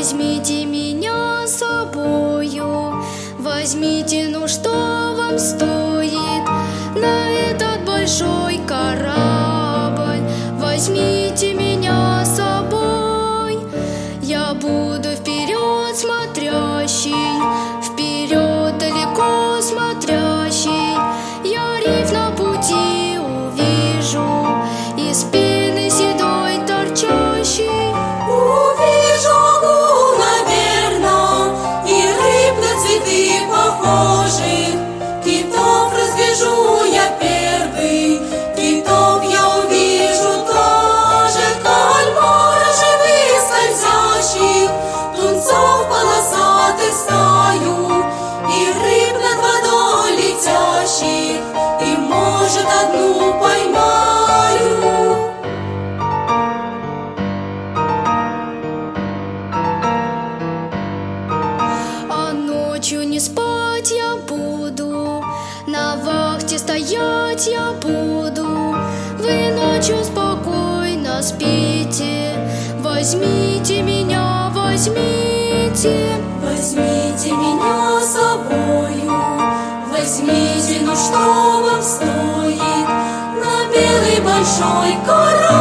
Возьмите меня с собою, возьмите, ну что вам стоит на этот большой корабль. Возьмите меня с собой, я буду вперед смотрящий, вперед далеко смотрящий. Я риф на пути увижу, из пены седой торчащий. Увижу акул, наверно, и рыб на цветы похожих. Китов развяжу я первый, китов я увижу тоже. Кальмара живых скользящих, тунцов полосатых стаю, и рыб над водой летящих, и, может, одну поймаю. А ночью не спать я буду, на вахте стоять я буду. Вы ночью спокойно спите, возьмите меня, возьмите. Возьмите меня с собою, возьмите, ну что вам стоит на белый большой корабль.